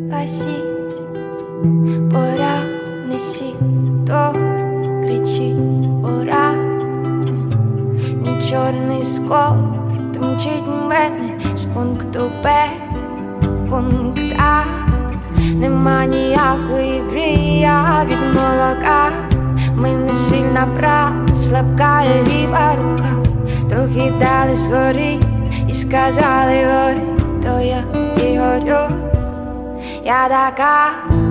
гасіть, пора, несіть, то кричить, пора. Мій чорний скор тримчить мене з пункту Б в пункт А. Нема ніякої гри, я від молока. Ми не сильна права, слабка ліва рука. Трохи дали згори і сказали гори, то я і горю. Я така